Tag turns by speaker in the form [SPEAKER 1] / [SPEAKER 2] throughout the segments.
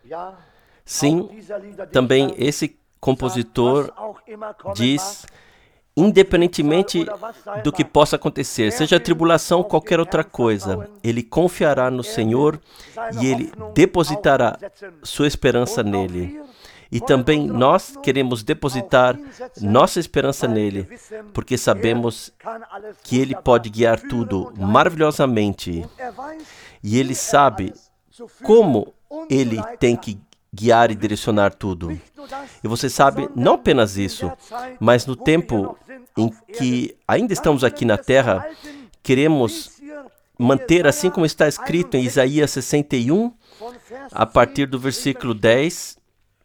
[SPEAKER 1] Sim, também esse compositor diz, independentemente do que possa acontecer, seja tribulação ou qualquer outra coisa, ele confiará no Senhor e ele depositará sua esperança nele. E também nós queremos depositar nossa esperança nele, porque sabemos que ele pode guiar tudo maravilhosamente. E ele sabe como ele tem que guiar e direcionar tudo. E você sabe, não apenas isso, mas no tempo em que ainda estamos aqui na Terra, queremos manter, assim como está escrito em Isaías 61, a partir do versículo 10,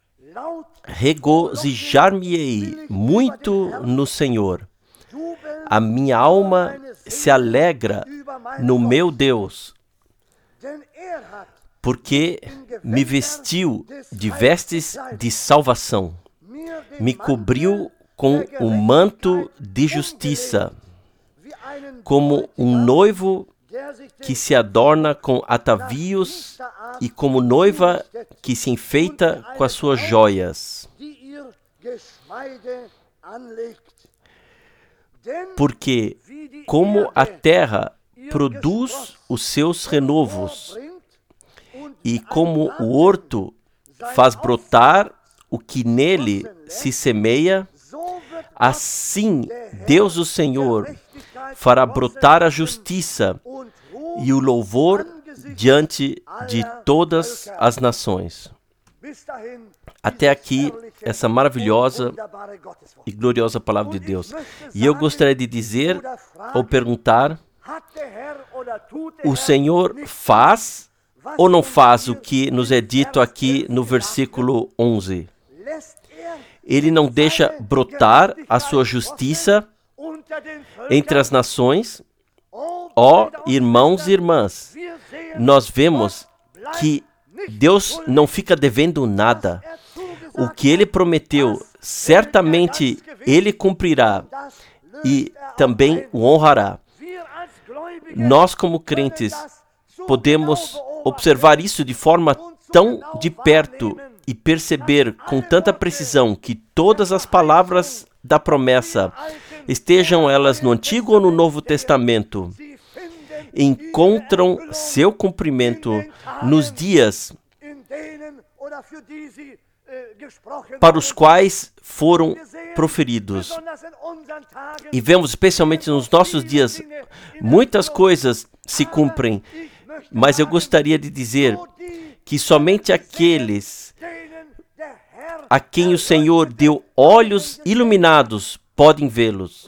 [SPEAKER 1] regozijar-me-ei muito no Senhor. A minha alma se alegra no meu Deus, porque me vestiu de vestes de salvação, me cobriu com um manto de justiça, como um noivo que se adorna com atavios e como noiva que se enfeita com as suas joias. Porque como a terra produz os seus renovos, e como o horto faz brotar o que nele se semeia, assim Deus o Senhor fará brotar a justiça e o louvor diante de todas as nações. Até aqui, essa maravilhosa e gloriosa palavra de Deus. E eu gostaria de dizer ou perguntar, o Senhor faz ou não faz o que nos é dito aqui no versículo 11? Ele não deixa brotar a sua justiça entre as nações? Ó, irmãos e irmãs, nós vemos que Deus não fica devendo nada. O que Ele prometeu, certamente Ele cumprirá e também o honrará. Nós, como crentes, podemos observar isso de forma tão de perto e perceber com tanta precisão que todas as palavras da promessa, estejam elas no Antigo ou no Novo Testamento, encontram seu cumprimento nos dias para os quais foram proferidos. E vemos especialmente nos nossos dias, muitas coisas se cumprem, mas eu gostaria de dizer que somente aqueles a quem o Senhor deu olhos iluminados podem vê-los.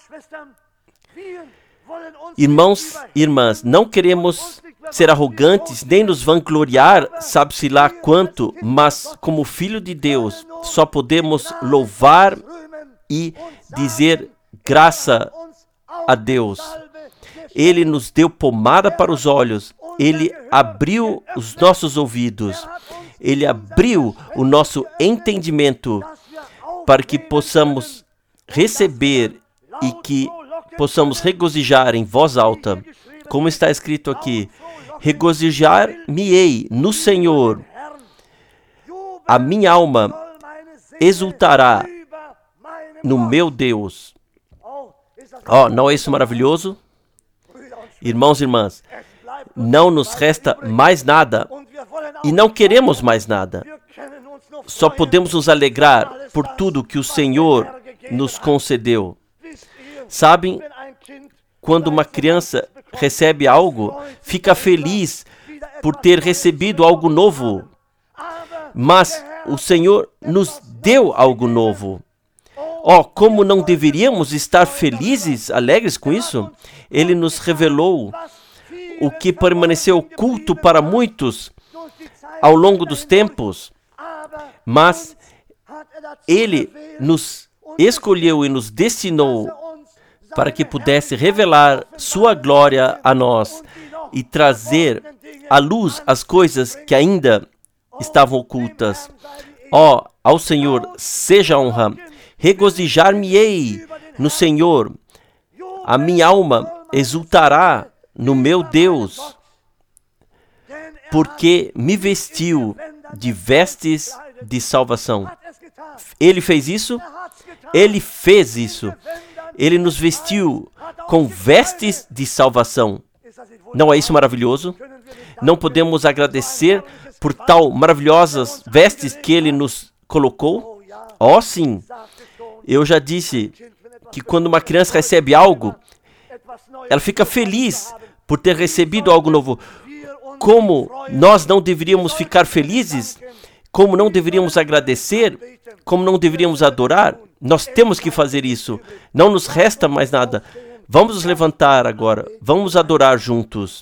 [SPEAKER 1] Irmãos e irmãs, não queremos ser arrogantes, nem nos vangloriar, sabe-se lá quanto, mas como filho de Deus, só podemos louvar e dizer graça a Deus. Ele nos deu pomada para os olhos, Ele abriu os nossos ouvidos, Ele abriu o nosso entendimento para que possamos receber e que possamos regozijar em voz alta, como está escrito aqui, regozijar-me-ei no Senhor, a minha alma exultará no meu Deus. Não é isso maravilhoso? Irmãos e irmãs, não nos resta mais nada e não queremos mais nada. Só podemos nos alegrar por tudo que o Senhor nos concedeu. Sabem, quando uma criança recebe algo, fica feliz por ter recebido algo novo. Mas o Senhor nos deu algo novo. Como não deveríamos estar felizes, alegres com isso? Ele nos revelou o que permaneceu oculto para muitos ao longo dos tempos, mas Ele nos escolheu e nos destinou para que pudesse revelar sua glória a nós e trazer à luz as coisas que ainda estavam ocultas. Ao Senhor seja a honra. Regozijar-me-ei no Senhor. A minha alma exultará no meu Deus, porque me vestiu de vestes de salvação. Ele fez isso? Ele fez isso. Ele nos vestiu com vestes de salvação. Não é isso maravilhoso? Não podemos agradecer por tal maravilhosas vestes que Ele nos colocou? Oh, sim! Eu já disse que quando uma criança recebe algo, ela fica feliz por ter recebido algo novo. Como nós não deveríamos ficar felizes? Como não deveríamos agradecer? Como não deveríamos adorar? Nós temos que fazer isso. Não nos resta mais nada. Vamos nos levantar agora. Vamos adorar juntos.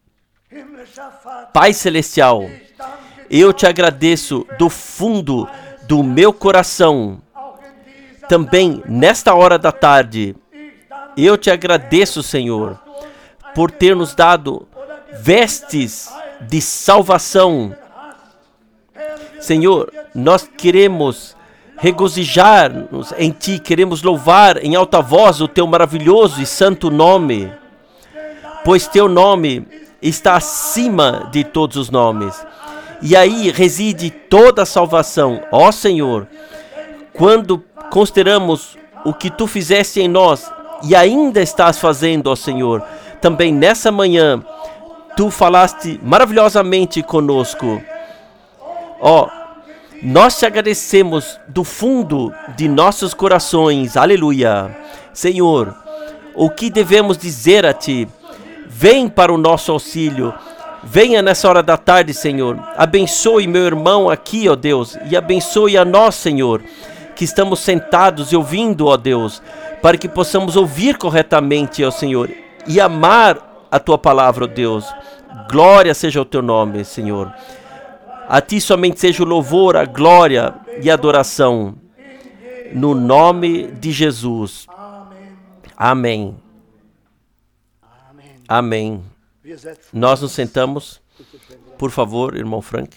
[SPEAKER 1] Pai Celestial, eu te agradeço do fundo do meu coração. Também nesta hora da tarde, eu te agradeço, Senhor, por ter nos dado vestes de salvação. Senhor, nós queremos regozijar-nos em Ti, queremos louvar em alta voz o Teu maravilhoso e santo nome, pois Teu nome está acima de todos os nomes, e aí reside toda a salvação. Ó Senhor, quando consideramos o que Tu fizeste em nós, e ainda estás fazendo, ó Senhor, também nessa manhã, Tu falaste maravilhosamente conosco. Ó, nós te agradecemos do fundo de nossos corações. Aleluia. Senhor, o que devemos dizer a Ti? Vem para o nosso auxílio. Venha nessa hora da tarde, Senhor. Abençoe meu irmão aqui, ó Deus, e abençoe a nós, Senhor, que estamos sentados e ouvindo, ó Deus, para que possamos ouvir corretamente, ó Senhor, e amar a Tua palavra, ó Deus. Glória seja o Teu nome, Senhor. A Ti somente seja o louvor, a glória e a adoração. No nome de Jesus. Amém. Amém. Nós nos sentamos. Por favor, irmão Frank.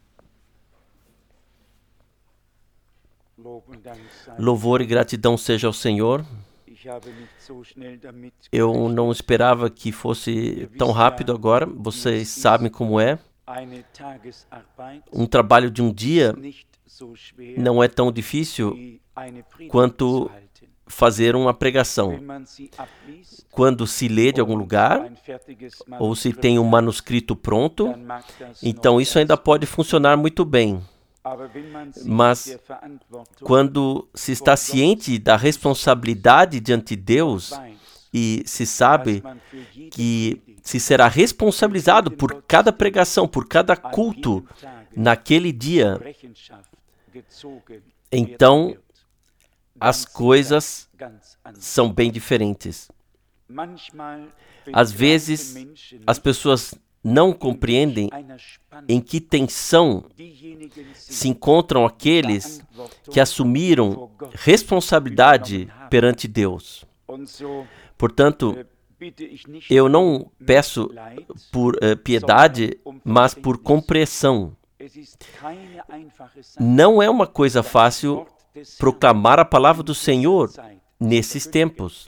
[SPEAKER 1] Louvor e gratidão seja ao Senhor. Eu não esperava que fosse tão rápido agora. Vocês sabem como é. Um trabalho de um dia não é tão difícil quanto fazer uma pregação. Quando se lê de algum lugar, ou se tem um manuscrito pronto, então isso ainda pode funcionar muito bem. Mas quando se está ciente da responsabilidade diante de Deus e se sabe que se será responsabilizado por cada pregação, por cada culto naquele dia, então as coisas são bem diferentes. Às vezes, as pessoas não compreendem em que tensão se encontram aqueles que assumiram responsabilidade perante Deus. Portanto, eu não peço por piedade, mas por compreensão. Não é uma coisa fácil proclamar a palavra do Senhor nesses tempos.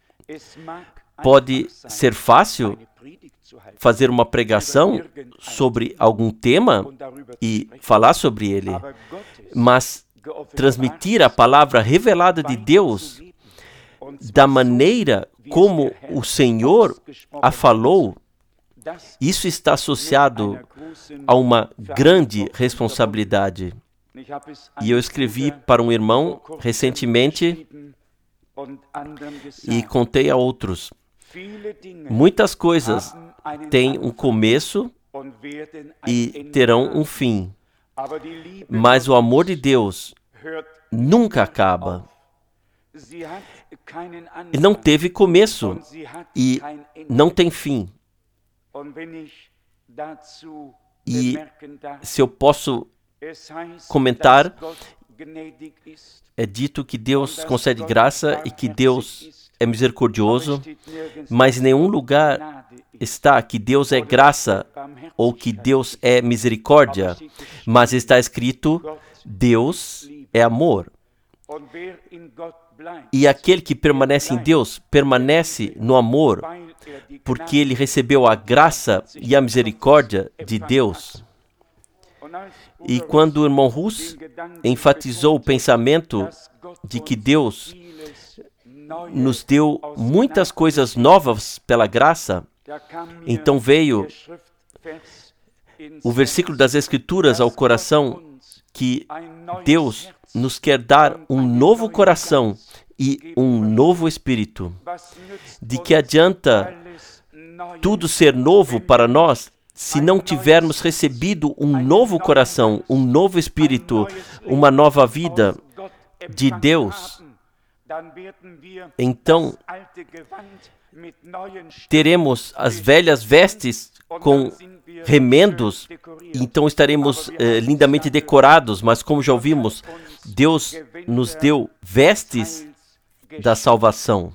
[SPEAKER 1] Pode ser fácil fazer uma pregação sobre algum tema e falar sobre ele, mas transmitir a palavra revelada de Deus da maneira como o Senhor a falou, isso está associado a uma grande responsabilidade. E eu escrevi para um irmão recentemente e contei a outros. Muitas coisas têm um começo e terão um fim, mas o amor de Deus nunca acaba. Não teve começo e não tem fim. E se eu posso comentar, é dito que Deus concede graça e que Deus é misericordioso, mas em nenhum lugar está que Deus é graça ou que Deus é misericórdia, mas está escrito, Deus é amor. E aquele que permanece em Deus, permanece no amor, porque ele recebeu a graça e a misericórdia de Deus. E quando o irmão Hus enfatizou o pensamento de que Deus nos deu muitas coisas novas pela graça, então veio o versículo das Escrituras ao coração, que Deus nos quer dar um novo coração e um novo espírito. De que adianta tudo ser novo para nós se não tivermos recebido um novo coração, um novo espírito, uma nova vida de Deus? Então, teremos as velhas vestes com remendos, então estaremos lindamente decorados, mas como já ouvimos, Deus nos deu vestes da salvação.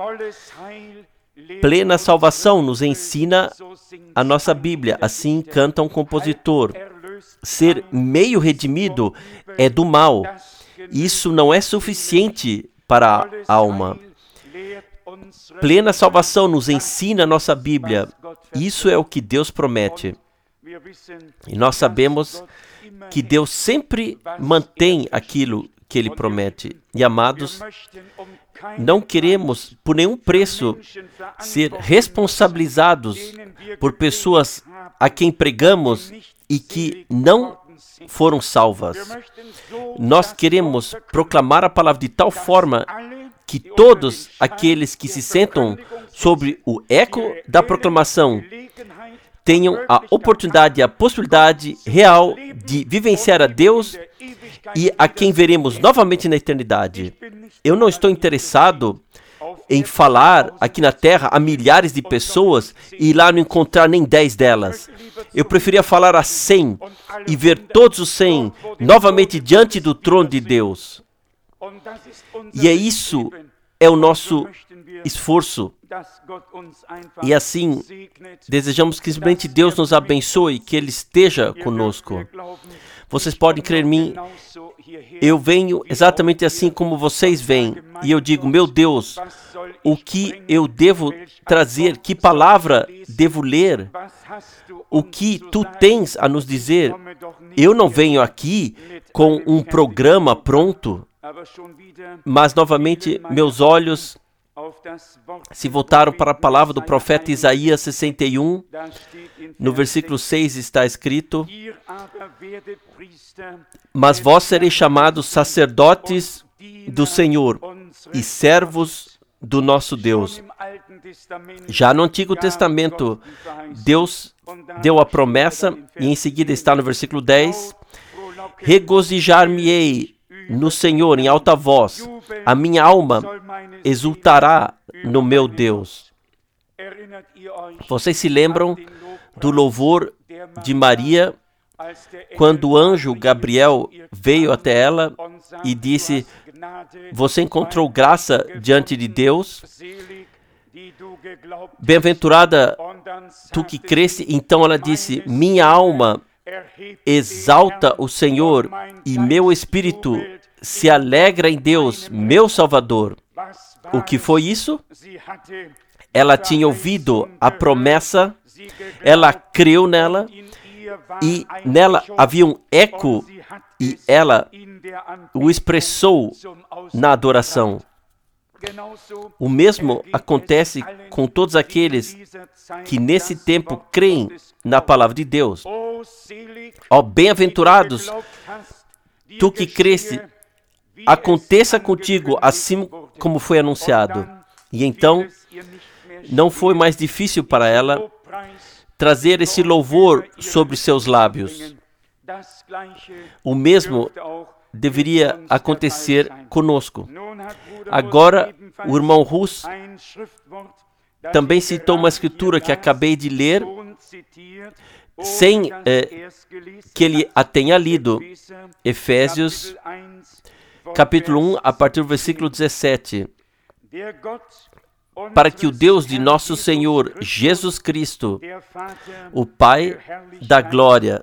[SPEAKER 1] Plena salvação nos ensina a nossa Bíblia, assim canta um compositor. Ser meio redimido é do mal. Isso não é suficiente para a alma. Plena salvação nos ensina a nossa Bíblia. Isso é o que Deus promete. E nós sabemos que Deus sempre mantém aquilo que Ele promete. E, amados, não queremos, por nenhum preço, ser responsabilizados por pessoas a quem pregamos e que não foram salvas. Nós queremos proclamar a palavra de tal forma que todos aqueles que se sentam sobre o eco da proclamação tenham a oportunidade, a possibilidade real de vivenciar a Deus e a quem veremos novamente na eternidade. Eu não estou interessado em falar aqui na Terra a milhares de pessoas e ir lá não encontrar nem 10 delas. Eu preferia falar a 100 e ver todos os 100 novamente diante do trono de Deus. E isso é o nosso esforço. E assim, desejamos que simplesmente Deus nos abençoe, que Ele esteja conosco. Vocês podem crer em mim, eu venho exatamente assim como vocês vêm. E eu digo, meu Deus, o que eu devo trazer? Que palavra devo ler? O que Tu tens a nos dizer? Eu não venho aqui com um programa pronto, mas novamente meus olhos se voltaram para a palavra do profeta Isaías 61. No versículo 6 está escrito: mas vós sereis chamados sacerdotes do Senhor e servos do nosso Deus. Já no Antigo Testamento, Deus deu a promessa, e em seguida está no versículo 10, regozijar-me-ei no Senhor em alta voz, a minha alma exultará no meu Deus. Vocês se lembram do louvor de Maria, quando o anjo Gabriel veio até ela e disse: você encontrou graça diante de Deus? Bem-aventurada tu que creste. Então ela disse: minha alma exalta o Senhor e meu espírito se alegra em Deus, meu Salvador. O que foi isso? Ela tinha ouvido a promessa, ela creu nela, e nela havia um eco, e ela o expressou na adoração. O mesmo acontece com todos aqueles que nesse tempo creem na palavra de Deus. Ó, bem-aventurados, tu que creste, aconteça contigo assim como foi anunciado. E então, não foi mais difícil para ela trazer esse louvor sobre seus lábios. O mesmo deveria acontecer conosco. Agora, o irmão Hus também citou uma escritura que acabei de ler, sem que ele a tenha lido. Efésios, capítulo 1, a partir do versículo 17. Para que o Deus de nosso Senhor Jesus Cristo, o Pai da glória,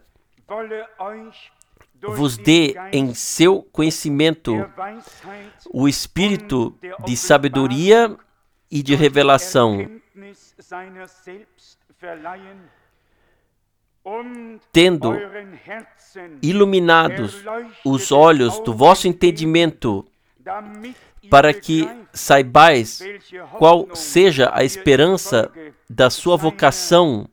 [SPEAKER 1] vos dê em seu conhecimento o espírito de sabedoria e de revelação, tendo iluminados os olhos do vosso entendimento, para que saibais qual seja a esperança da sua vocação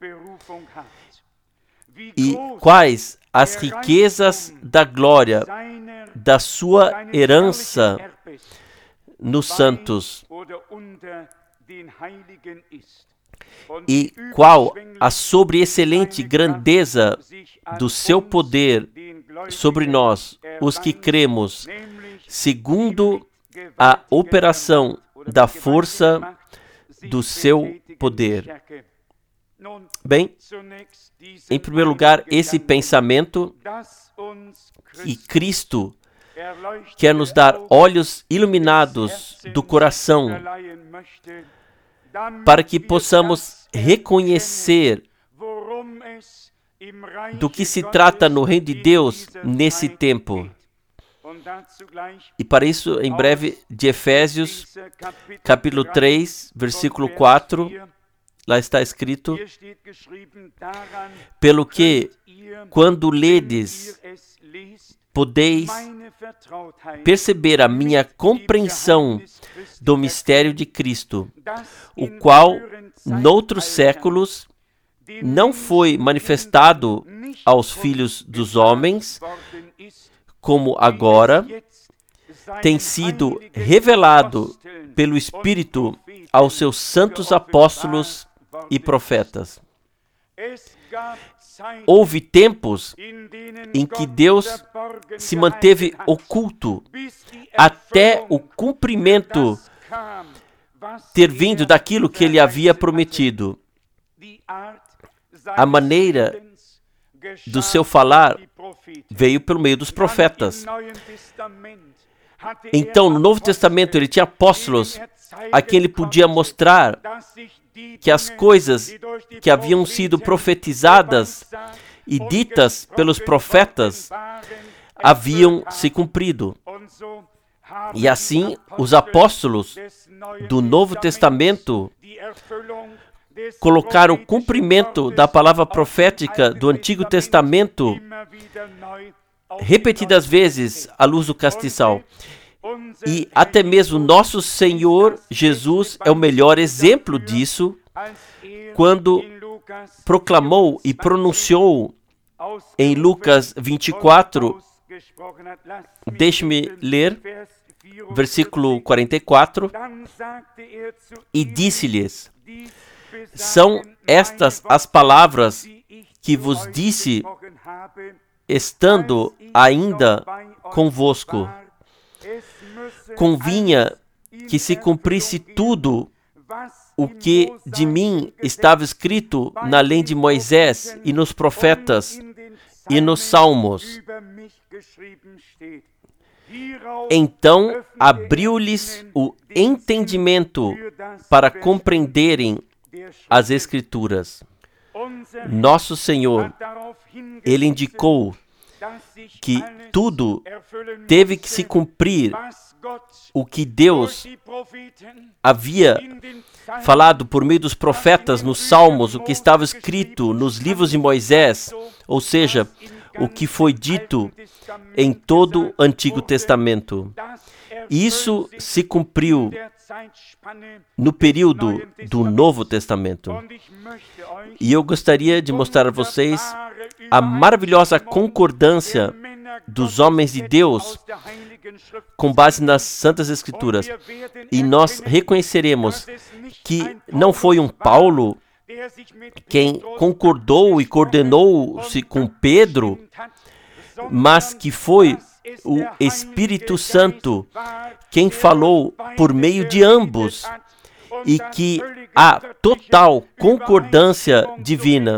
[SPEAKER 1] e quais as riquezas da glória da sua herança nos santos, e qual a sobreexcelente grandeza do seu poder sobre nós, os que cremos, segundo a operação da força do seu poder. Bem, em primeiro lugar, esse pensamento que Cristo quer nos dar olhos iluminados do coração, para que possamos reconhecer do que se trata no reino de Deus nesse tempo. E para isso, em breve, de Efésios, capítulo 3, versículo 4, lá está escrito: pelo que, quando ledes, podeis perceber a minha compreensão do mistério de Cristo, o qual, noutros séculos, não foi manifestado aos filhos dos homens, como agora tem sido revelado pelo Espírito aos seus santos apóstolos e profetas. Houve tempos em que Deus se manteve oculto até o cumprimento ter vindo daquilo que ele havia prometido. A maneira do seu falar veio pelo meio dos profetas. Então, no Novo Testamento, ele tinha apóstolos a quem ele podia mostrar que as coisas que haviam sido profetizadas e ditas pelos profetas haviam se cumprido. E assim, os apóstolos do Novo Testamento colocaram o cumprimento da palavra profética do Antigo Testamento repetidas vezes à luz do castiçal. E até mesmo nosso Senhor Jesus é o melhor exemplo disso, quando proclamou e pronunciou em Lucas 24, deixe-me ler, versículo 44, e disse-lhes: são estas as palavras que vos disse, estando ainda convosco. Convinha que se cumprisse tudo o que de mim estava escrito na lei de Moisés e nos profetas e nos salmos. Então abriu-lhes o entendimento para compreenderem as Escrituras. Nosso Senhor, ele indicou que tudo teve que se cumprir o que Deus havia falado por meio dos profetas nos Salmos, o que estava escrito nos livros de Moisés, ou seja, o que foi dito em todo o Antigo Testamento. Isso se cumpriu no período do Novo Testamento. E eu gostaria de mostrar a vocês a maravilhosa concordância dos homens de Deus com base nas Santas Escrituras. E nós reconheceremos que não foi um Paulo quem concordou e coordenou-se com Pedro, mas que foi o Espírito Santo quem falou por meio de ambos, e que há total concordância divina.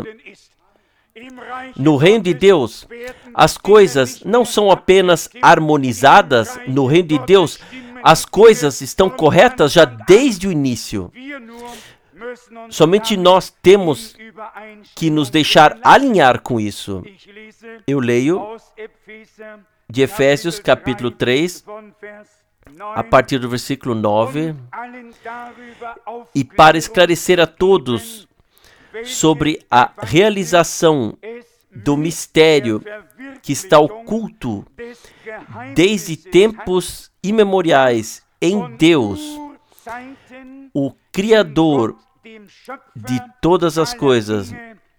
[SPEAKER 1] No reino de Deus, as coisas não são apenas harmonizadas. No reino de Deus, as coisas estão corretas já desde o início. Somente nós temos que nos deixar alinhar com isso. Eu leio de Efésios capítulo 3, a partir do versículo 9, e para esclarecer a todos sobre a realização do mistério que está oculto desde tempos imemoriais em Deus, o Criador de todas as coisas.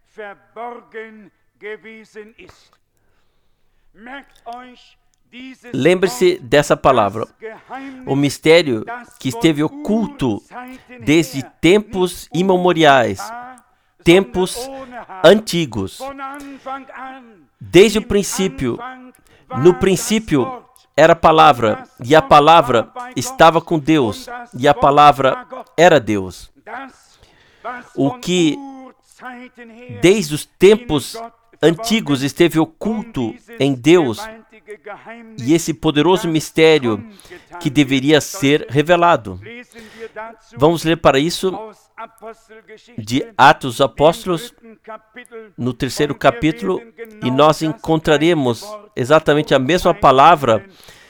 [SPEAKER 1] Lembre-se dessa palavra. O mistério que esteve oculto desde tempos imemoriais, tempos antigos. Desde o princípio, no princípio era a palavra, e a palavra estava com Deus, e a palavra era Deus. O que desde os tempos antigos esteve oculto em Deus, e esse poderoso mistério que deveria ser revelado. Vamos ler para isso de Atos dos Apóstolos, no 3º capítulo, e nós encontraremos exatamente a mesma palavra,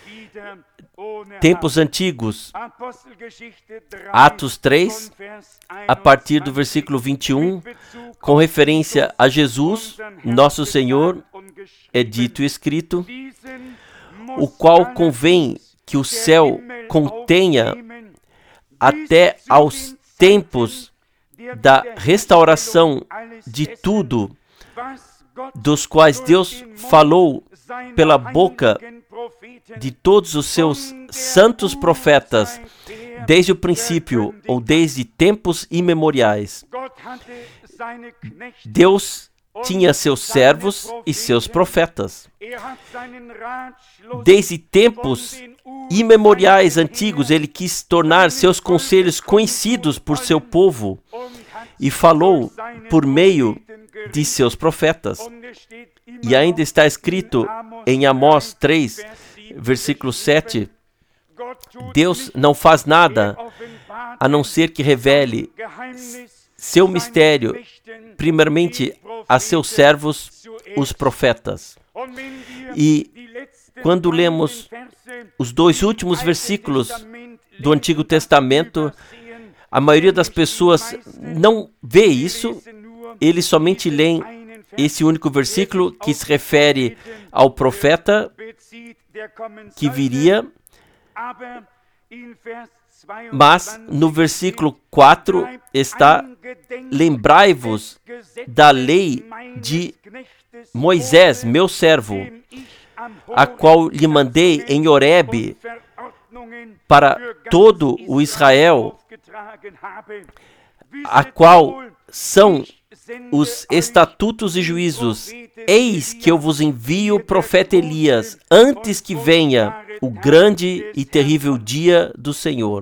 [SPEAKER 1] tempos antigos. Atos 3, a partir do versículo 21, com referência a Jesus, nosso Senhor, é dito e escrito, o qual convém que o céu contenha até aos tempos da restauração de tudo, dos quais Deus falou pela boca de todos os seus santos profetas, desde o princípio ou desde tempos imemoriais. Deus tinha seus servos e seus profetas. Desde tempos imemoriais antigos, ele quis tornar seus conselhos conhecidos por seu povo e falou por meio de seus profetas. E ainda está escrito em Amós 3, versículo 7, Deus não faz nada a não ser que revele seu mistério, primeiramente a seus servos, os profetas. E quando lemos os 2 últimos versículos do Antigo Testamento, a maioria das pessoas não vê isso, eles somente leem esse único versículo que se refere ao profeta que viria, mas no versículo 4 está: lembrai-vos da lei de Moisés, meu servo, a qual lhe mandei em Horebe para todo o Israel, a qual são os estatutos e juízos. Eis que eu vos envio o profeta Elias, antes que venha o grande e terrível dia do Senhor.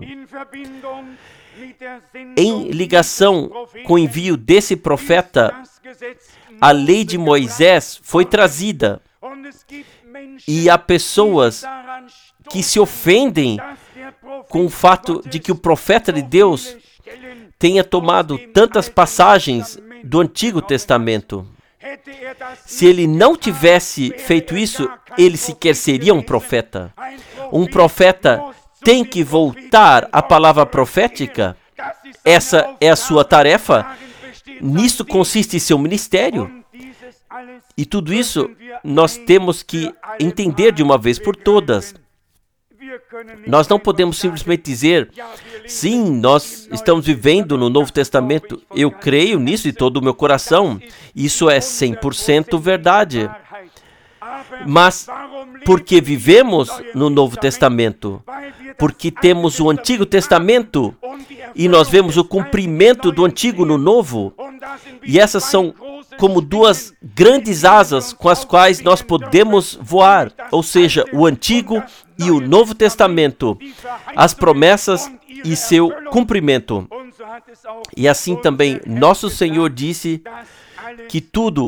[SPEAKER 1] Em ligação com o envio desse profeta, a lei de Moisés foi trazida, e há pessoas que se ofendem com o fato de que o profeta de Deus tenha tomado tantas passagens do Antigo Testamento. Se ele não tivesse feito isso, ele sequer seria um profeta. Um profeta tem que voltar à palavra profética. Essa é a sua tarefa. Nisso consiste seu ministério. E tudo isso nós temos que entender de uma vez por todas. Nós não podemos simplesmente dizer, sim, nós estamos vivendo no Novo Testamento, eu creio nisso de todo o meu coração, isso é 100% verdade. Mas por que vivemos no Novo Testamento? Porque temos o Antigo Testamento e nós vemos o cumprimento do Antigo no Novo, e essas são como 2 grandes asas com as quais nós podemos voar, ou seja, o Antigo e o Novo Testamento, as promessas e seu cumprimento. E assim também nosso Senhor disse que tudo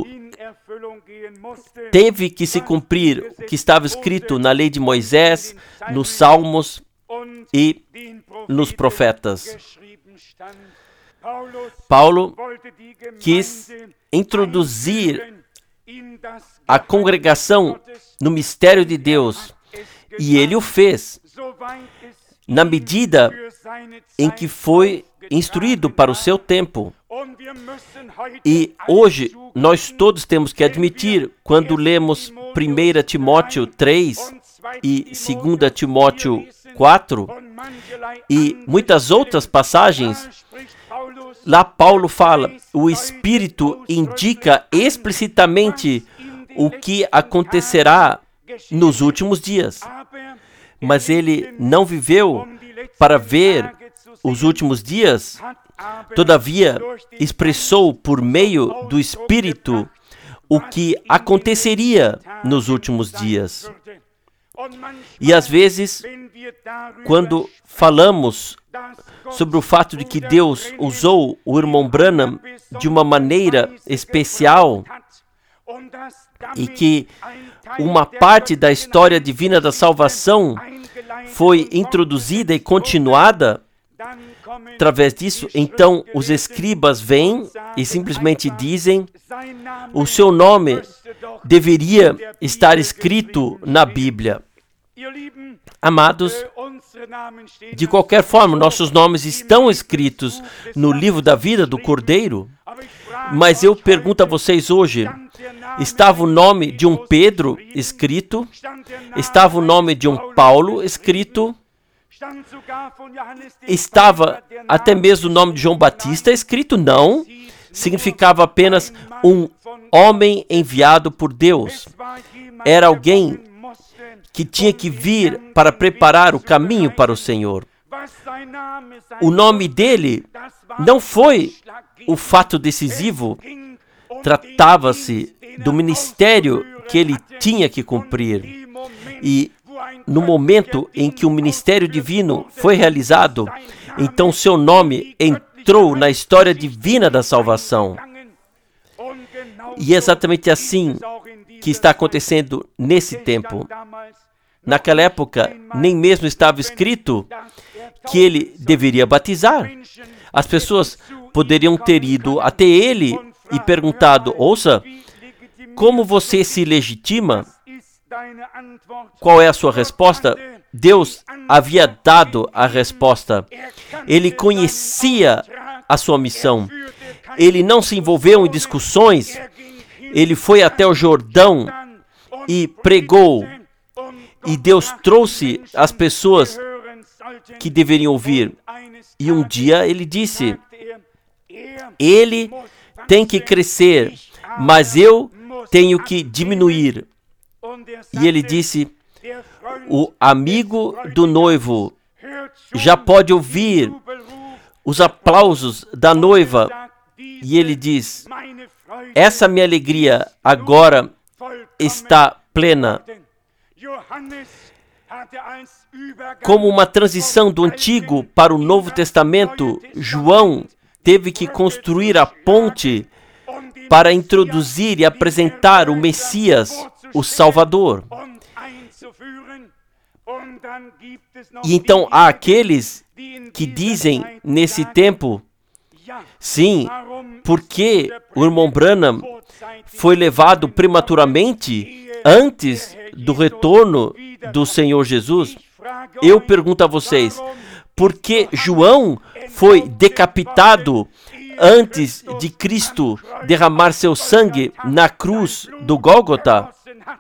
[SPEAKER 1] teve que se cumprir o que estava escrito na lei de Moisés, nos Salmos e nos profetas. Paulo quis introduzir a congregação no mistério de Deus, e ele o fez na medida em que foi instruído para o seu tempo. E hoje nós todos temos que admitir, quando lemos 1 Timóteo 3 e 2 Timóteo 4 e muitas outras passagens, lá Paulo fala, o Espírito indica explicitamente o que acontecerá nos últimos dias. Mas ele não viveu para ver os últimos dias, todavia expressou por meio do Espírito o que aconteceria nos últimos dias. E às vezes, quando falamos sobre o fato de que Deus usou o irmão Branham de uma maneira especial e que uma parte da história divina da salvação foi introduzida e continuada através disso, então os escribas vêm e simplesmente dizem: o seu nome deveria estar escrito na Bíblia. Amados, de qualquer forma, nossos nomes estão escritos no livro da vida do Cordeiro, mas eu pergunto a vocês hoje, estava o nome de um Pedro escrito? Estava o nome de um Paulo escrito? Estava até mesmo o nome de João Batista escrito? Não. Significava apenas um homem enviado por Deus. Era alguém que tinha que vir para preparar o caminho para o Senhor. O nome dele não foi o fato decisivo. Tratava-se do ministério que ele tinha que cumprir. E no momento em que o ministério divino foi realizado, então seu nome entrou na história divina da salvação. E é exatamente assim que está acontecendo nesse tempo. Naquela época, nem mesmo estava escrito que ele deveria batizar. As pessoas poderiam ter ido até ele e perguntado: ouça, como você se legitima? Qual é a sua resposta? Deus havia dado a resposta. Ele conhecia a sua missão. Ele não se envolveu em discussões. Ele foi até o Jordão e pregou. E Deus trouxe as pessoas que deveriam ouvir. E um dia ele disse: ele tem que crescer, mas eu tenho que diminuir. E ele disse: o amigo do noivo já pode ouvir os aplausos da noiva. E ele diz: essa minha alegria agora está plena. Como uma transição do Antigo para o Novo Testamento, João teve que construir a ponte para introduzir e apresentar o Messias, o Salvador. E então há aqueles que dizem nesse tempo: sim, porque o irmão Branham foi levado prematuramente antes do retorno do Senhor Jesus. Eu pergunto a vocês, por que João foi decapitado antes de Cristo derramar seu sangue na cruz do Gólgota?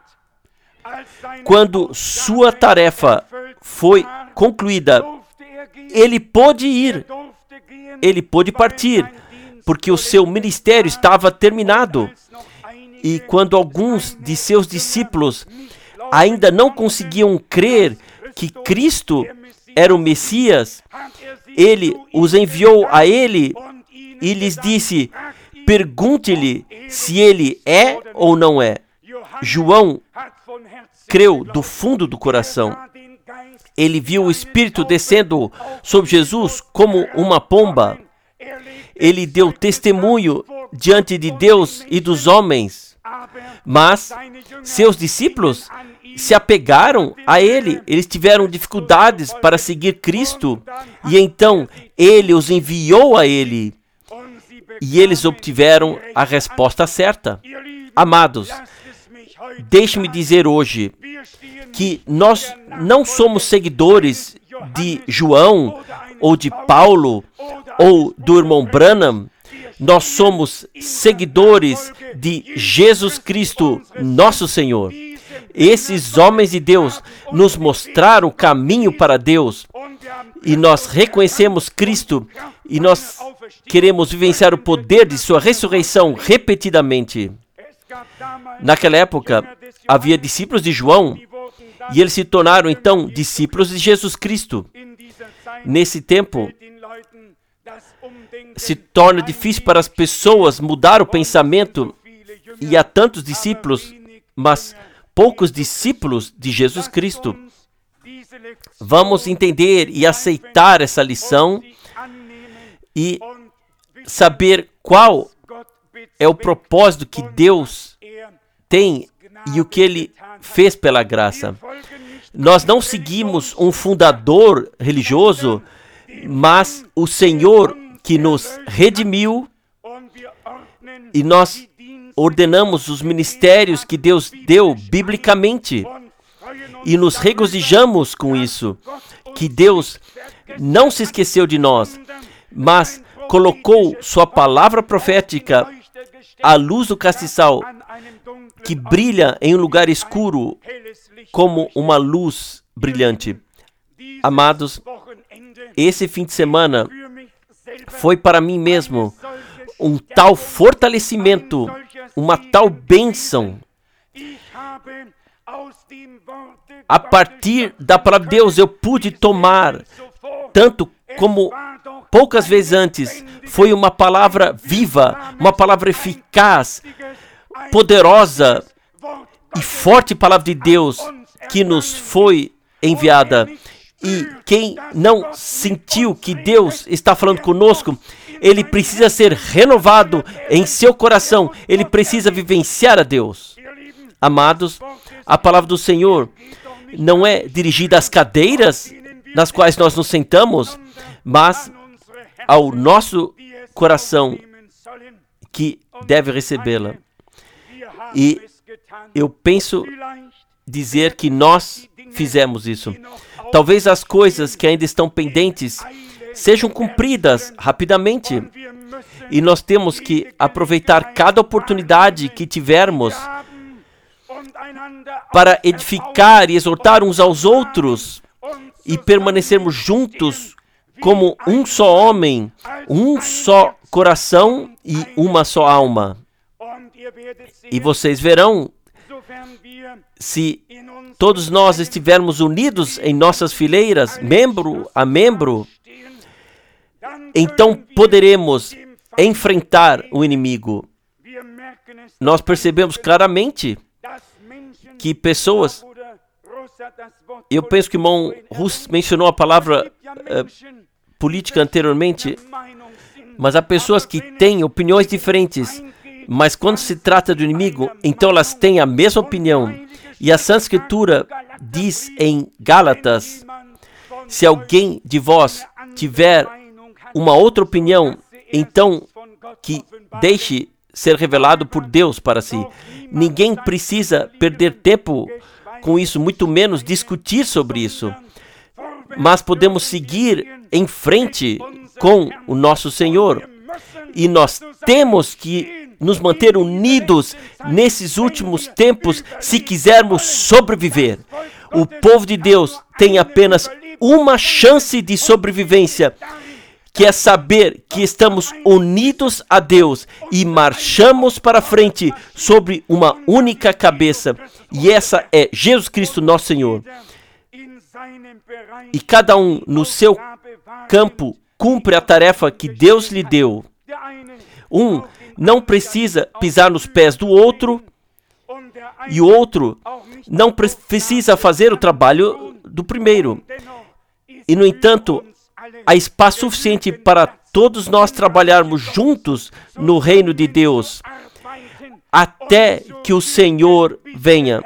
[SPEAKER 1] Quando sua tarefa foi concluída, ele pôde ir, ele pôde partir, porque o seu ministério estava terminado. E quando alguns de seus discípulos ainda não conseguiam crer que Cristo era o Messias, ele os enviou a ele e lhes disse: pergunte-lhe se ele é ou não é. João creu do fundo do coração. Ele viu o Espírito descendo sobre Jesus como uma pomba. Ele deu testemunho diante de Deus e dos homens. Mas seus discípulos se apegaram a ele. Eles tiveram dificuldades para seguir Cristo. E então ele os enviou a ele. E eles obtiveram a resposta certa. Amados, deixe-me dizer hoje que nós não somos seguidores de João ou de Paulo ou do irmão Branham. Nós somos seguidores de Jesus Cristo, nosso Senhor. Esses homens de Deus nos mostraram o caminho para Deus. E nós reconhecemos Cristo e nós queremos vivenciar o poder de sua ressurreição repetidamente. Naquela época, havia discípulos de João e eles se tornaram, então, discípulos de Jesus Cristo. Nesse tempo, se torna difícil para as pessoas mudar o pensamento e há tantos discípulos, mas poucos discípulos de Jesus Cristo. Vamos entender e aceitar essa lição e saber qual é o propósito que Deus tem e o que Ele fez pela graça. Nós não seguimos um fundador religioso, mas o Senhor que nos redimiu, e nós ordenamos os ministérios que Deus deu biblicamente e nos regozijamos com isso, que Deus não se esqueceu de nós, mas colocou sua palavra profética à luz do castiçal, que brilha em um lugar escuro como uma luz brilhante. Amados, esse fim de semana foi para mim mesmo um tal fortalecimento, uma tal bênção. A partir da palavra de Deus eu pude tomar, tanto como poucas vezes antes, foi uma palavra viva, uma palavra eficaz, poderosa e forte palavra de Deus que nos foi enviada. E quem não sentiu que Deus está falando conosco, ele precisa ser renovado em seu coração, ele precisa vivenciar a Deus. Amados, a palavra do Senhor não é dirigida às cadeiras nas quais nós nos sentamos, mas ao nosso coração que deve recebê-la. E eu penso dizer que nós fizemos isso. Talvez as coisas que ainda estão pendentes sejam cumpridas rapidamente. E nós temos que aproveitar cada oportunidade que tivermos para edificar e exortar uns aos outros e permanecermos juntos como um só homem, um só coração e uma só alma. E vocês verão, se todos nós estivermos unidos em nossas fileiras, membro a membro, então poderemos enfrentar o inimigo. Nós percebemos claramente que pessoas, eu penso que o irmão Russ mencionou a palavra política anteriormente, mas há pessoas que têm opiniões diferentes, mas quando se trata do inimigo, então elas têm a mesma opinião. E a Santa Escritura diz em Gálatas, se alguém de vós tiver uma outra opinião, então que deixe ser revelado por Deus para si. Ninguém precisa perder tempo com isso, muito menos discutir sobre isso. Mas podemos seguir em frente com o nosso Senhor. E nós temos que nos manter unidos nesses últimos tempos se quisermos sobreviver. O povo de Deus tem apenas uma chance de sobrevivência, que é saber que estamos unidos a Deus e marchamos para frente sobre uma única cabeça. E essa é Jesus Cristo, nosso Senhor. E cada um no seu campo cumpre a tarefa que Deus lhe deu. Um não precisa pisar nos pés do outro, e o outro não precisa fazer o trabalho do primeiro. E, no entanto, há espaço suficiente para todos nós trabalharmos juntos no reino de Deus, até que o Senhor venha.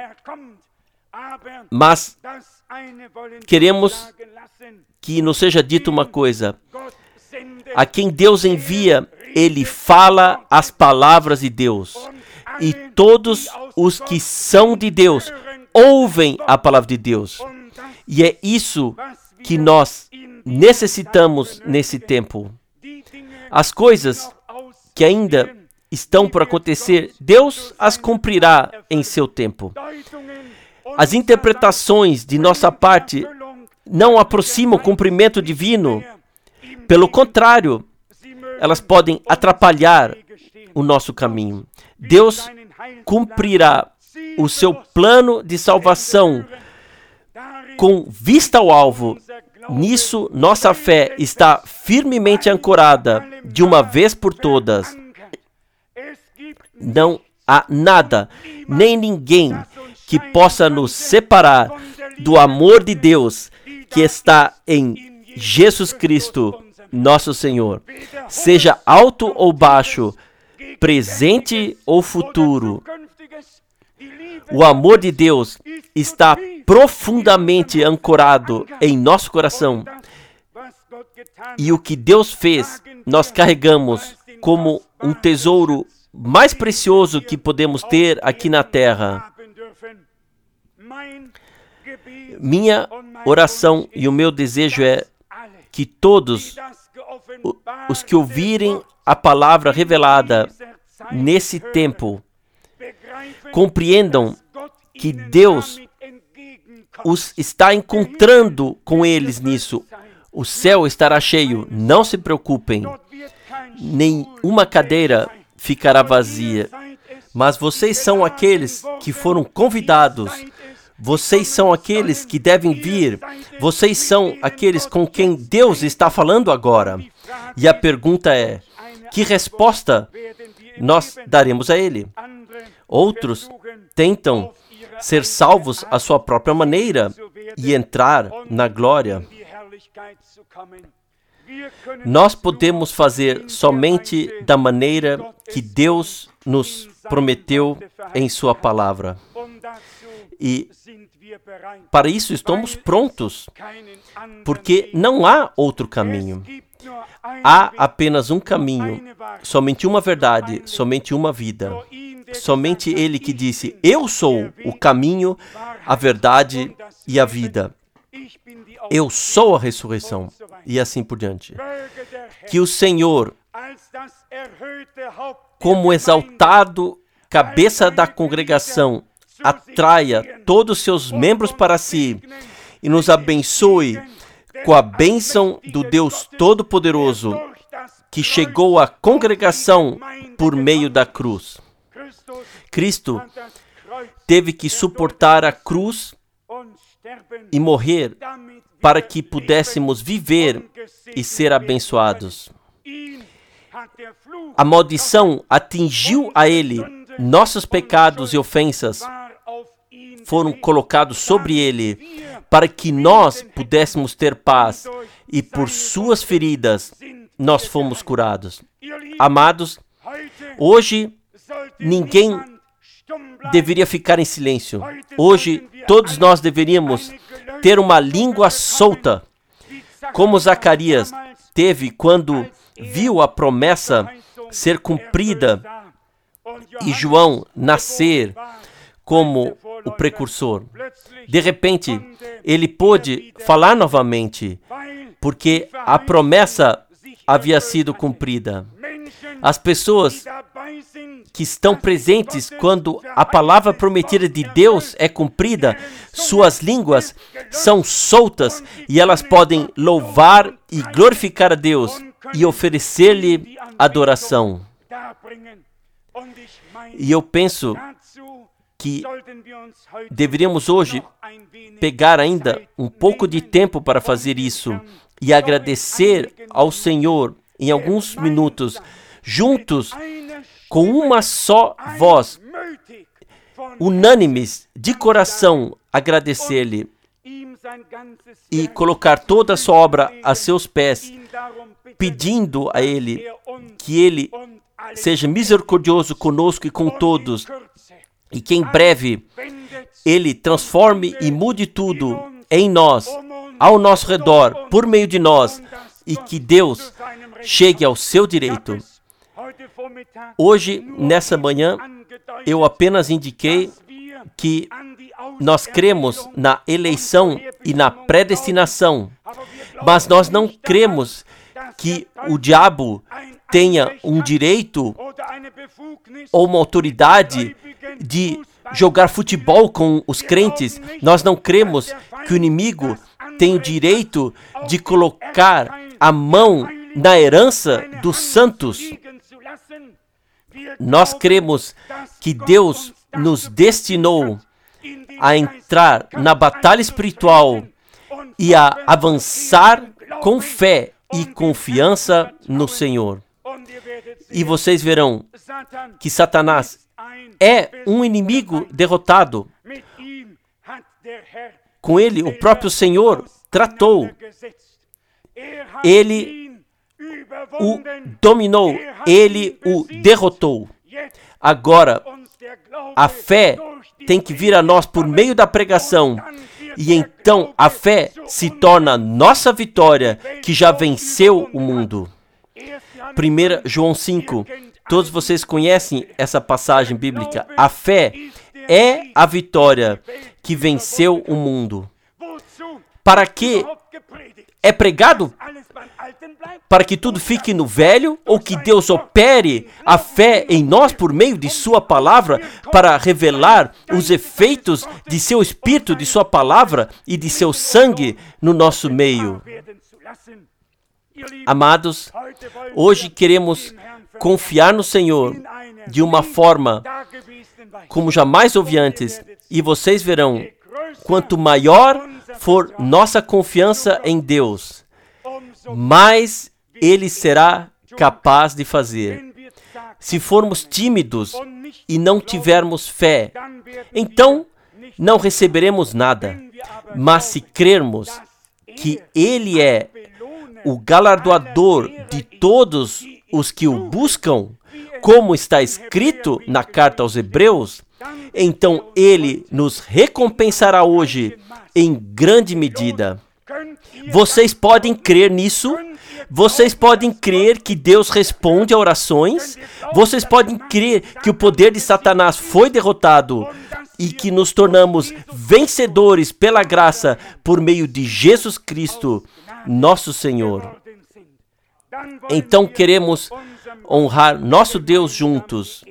[SPEAKER 1] Mas queremos que nos seja dito uma coisa: a quem Deus envia, Ele fala as palavras de Deus. E todos os que são de Deus ouvem a palavra de Deus. E é isso que nós necessitamos nesse tempo. As coisas que ainda estão por acontecer, Deus as cumprirá em seu tempo. As interpretações de nossa parte não aproximam o cumprimento divino. Pelo contrário, elas podem atrapalhar o nosso caminho. Deus cumprirá o seu plano de salvação com vista ao alvo. Nisso, nossa fé está firmemente ancorada de uma vez por todas. Não há nada, nem ninguém que possa nos separar do amor de Deus que está em Jesus Cristo, nosso Senhor. Seja alto ou baixo, presente ou futuro, o amor de Deus está profundamente ancorado em nosso coração. E o que Deus fez, nós carregamos como um tesouro mais precioso que podemos ter aqui na terra. Minha oração e o meu desejo é que todos os que ouvirem a palavra revelada nesse tempo compreendam que Deus os está encontrando com eles nisso. O céu estará cheio, não se preocupem. Nenhuma cadeira ficará vazia. Mas vocês são aqueles que foram convidados. Vocês são aqueles que devem vir. Vocês são aqueles com quem Deus está falando agora. E a pergunta é: que resposta nós daremos a Ele? Outros tentam ser salvos à sua própria maneira e entrar na glória. Nós podemos fazer somente da maneira que Deus nos prometeu em sua palavra. E para isso estamos prontos, porque não há outro caminho. Há apenas um caminho, somente uma verdade, somente uma vida. Somente Ele que disse: eu sou o caminho, a verdade e a vida. Eu sou a ressurreição. E assim por diante. Que o Senhor, como exaltado cabeça da congregação, atraia todos os seus membros para si e nos abençoe com a bênção do Deus Todo-Poderoso que chegou à congregação por meio da cruz. Cristo teve que suportar a cruz e morrer para que pudéssemos viver e ser abençoados. A maldição atingiu a Ele. Nossos pecados e ofensas foram colocados sobre Ele para que nós pudéssemos ter paz, e por suas feridas nós fomos curados. Amados, hoje ninguém deveria ficar em silêncio. Hoje todos nós deveríamos ter uma língua solta, como Zacarias teve quando viu a promessa ser cumprida e João nascer como o precursor. De repente, ele pôde falar novamente, porque a promessa havia sido cumprida. As pessoas que estão presentes quando a palavra prometida de Deus é cumprida, suas línguas são soltas e elas podem louvar e glorificar a Deus e oferecer-lhe adoração. E eu penso que deveríamos hoje pegar ainda um pouco de tempo para fazer isso e agradecer ao Senhor em alguns minutos, juntos, com uma só voz, unânimes, de coração, agradecer-lhe e colocar toda a sua obra a seus pés, pedindo a Ele que Ele seja misericordioso conosco e com todos, e que em breve Ele transforme e mude tudo em nós, ao nosso redor, por meio de nós, e que Deus chegue ao seu direito. Hoje, nessa manhã, eu apenas indiquei que nós cremos na eleição e na predestinação, mas nós não cremos que o diabo tenha um direito ou uma autoridade de jogar futebol com os crentes. Nós não cremos que o inimigo tem o direito de colocar a mão na herança dos santos. Nós cremos que Deus nos destinou a entrar na batalha espiritual e a avançar com fé e confiança no Senhor. E vocês verão que Satanás é um inimigo derrotado. Com ele, o próprio Senhor tratou. Ele o dominou. Ele o derrotou. Agora, a fé tem que vir a nós por meio da pregação. E então a fé se torna nossa vitória, que já venceu o mundo. 1 João 5. Todos vocês conhecem essa passagem bíblica. A fé é a vitória que venceu o mundo. Para que é pregado? Para que tudo fique no velho? Ou que Deus opere a fé em nós por meio de sua palavra para revelar os efeitos de seu Espírito, de sua palavra e de seu sangue no nosso meio? Amados, hoje queremos confiar no Senhor de uma forma como jamais houve antes. E vocês verão, quanto maior for nossa confiança em Deus, mais Ele será capaz de fazer. Se formos tímidos e não tivermos fé, então não receberemos nada. Mas se crermos que Ele é o galardoador de todos os que o buscam, como está escrito na carta aos Hebreus, então Ele nos recompensará hoje em grande medida. Vocês podem crer nisso? Vocês podem crer que Deus responde a orações? Vocês podem crer que o poder de Satanás foi derrotado e que nos tornamos vencedores pela graça por meio de Jesus Cristo, nosso Senhor? Então queremos honrar nosso Deus juntos.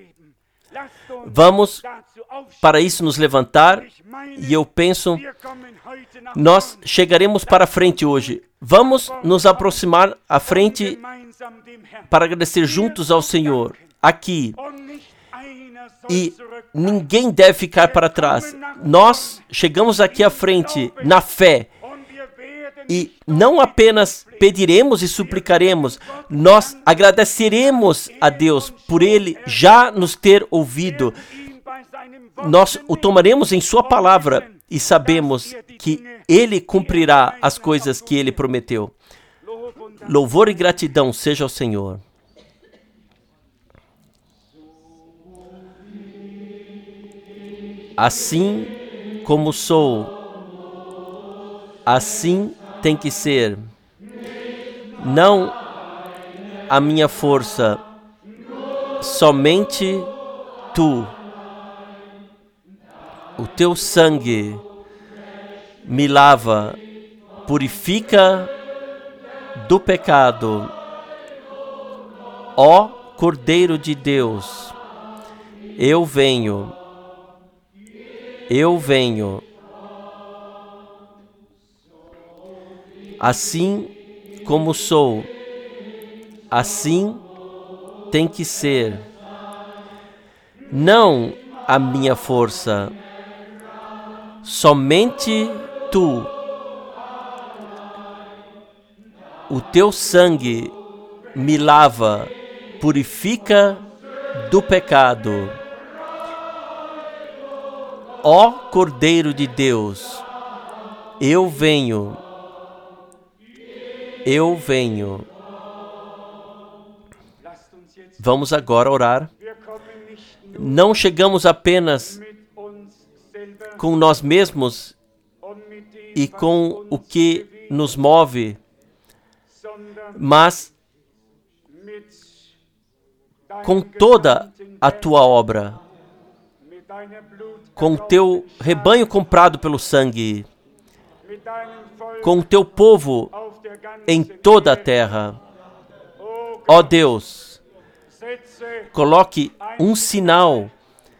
[SPEAKER 1] Vamos para isso nos levantar e eu penso, nós chegaremos para frente hoje. Vamos nos aproximar à frente para agradecer juntos ao Senhor, aqui. E ninguém deve ficar para trás. Nós chegamos aqui à frente na fé. E não apenas pediremos e suplicaremos, nós agradeceremos a Deus por Ele já nos ter ouvido. Nós o tomaremos em Sua palavra e sabemos que Ele cumprirá as coisas que Ele prometeu. Louvor e gratidão seja ao Senhor. Assim como sou, assim tem que ser. Não a minha força, somente Tu. O Teu sangue me lava, purifica do pecado. Ó Cordeiro de Deus, eu venho. Eu venho. Assim como sou, assim tem que ser. Não a minha força, somente Tu. O Teu sangue me lava, purifica do pecado. Ó Cordeiro de Deus, eu venho. Eu venho. Vamos agora orar. Não chegamos apenas com nós mesmos e com o que nos move, mas com toda a Tua obra, com o Teu rebanho comprado pelo sangue, com o Teu povo em toda a terra. Ó Deus, coloque um sinal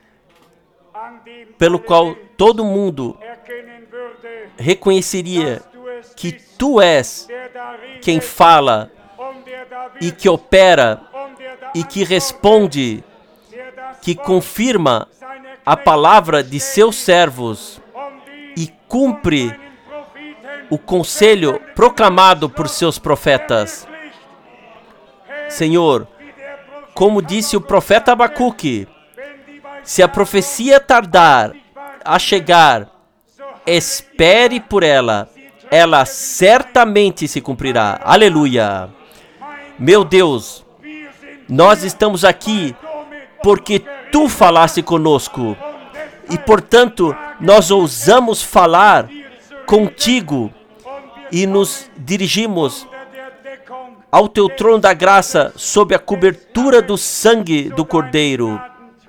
[SPEAKER 1] pelo qual todo mundo reconheceria que Tu és quem fala e que opera e que responde, que confirma a palavra de seus servos e cumpre o conselho proclamado por seus profetas. Senhor, como disse o profeta Abacuque, se a profecia tardar a chegar, espere por ela, ela certamente se cumprirá. Aleluia! Meu Deus, nós estamos aqui porque Tu falaste conosco e, portanto, nós ousamos falar contigo e nos dirigimos ao Teu trono da graça sob a cobertura do sangue do Cordeiro.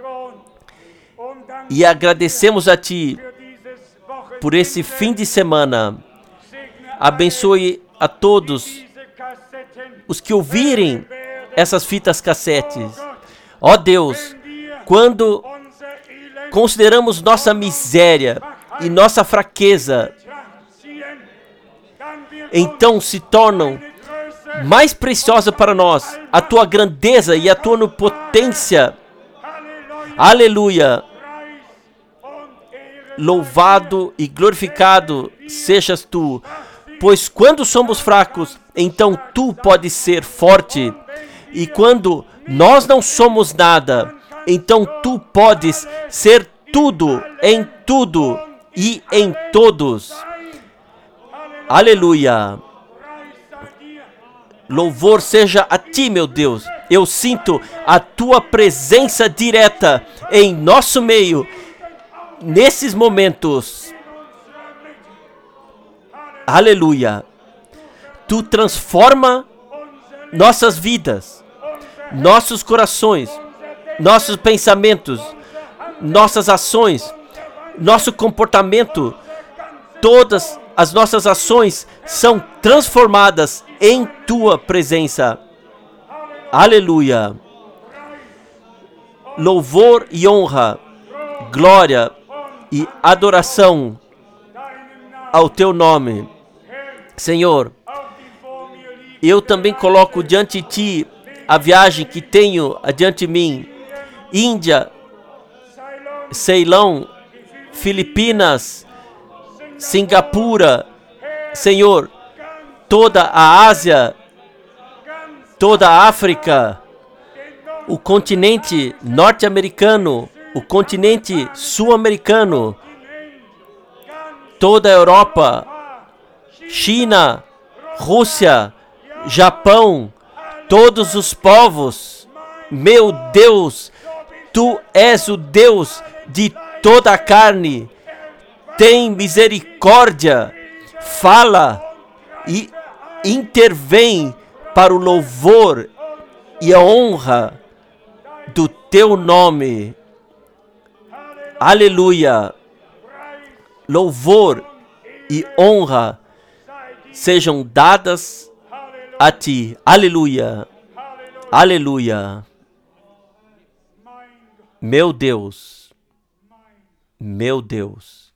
[SPEAKER 1] E agradecemos a Ti por esse fim de semana. Abençoe a todos os que ouvirem essas fitas cassetes. Ó Deus, quando consideramos nossa miséria e nossa fraqueza, então se tornam mais preciosa para nós a Tua grandeza e a Tua onipotência. Aleluia! Louvado e glorificado sejas Tu, pois quando somos fracos, então Tu podes ser forte, e quando nós não somos nada, então Tu podes ser tudo, em tudo e em todos. Aleluia! Louvor seja a Ti, meu Deus. Eu sinto a Tua presença direta em nosso meio, nesses momentos. Aleluia! Tu transforma nossas vidas, nossos corações, nossos pensamentos, nossas ações, nosso comportamento. Todas as nossas ações são transformadas em Tua presença. Aleluia! Louvor e honra, glória e adoração ao Teu nome. Senhor, eu também coloco diante de Ti a viagem que tenho adiante de mim. Índia, Ceilão, Filipinas, Singapura, Senhor, toda a Ásia, toda a África, o continente norte-americano, o continente sul-americano, toda a Europa, China, Rússia, Japão, todos os povos. Meu Deus, Tu és o Deus de toda a carne. Tem misericórdia, fala e intervém para o louvor e a honra do Teu nome. Aleluia! Louvor e honra sejam dadas a Ti. Aleluia! Aleluia! Meu Deus! Meu Deus!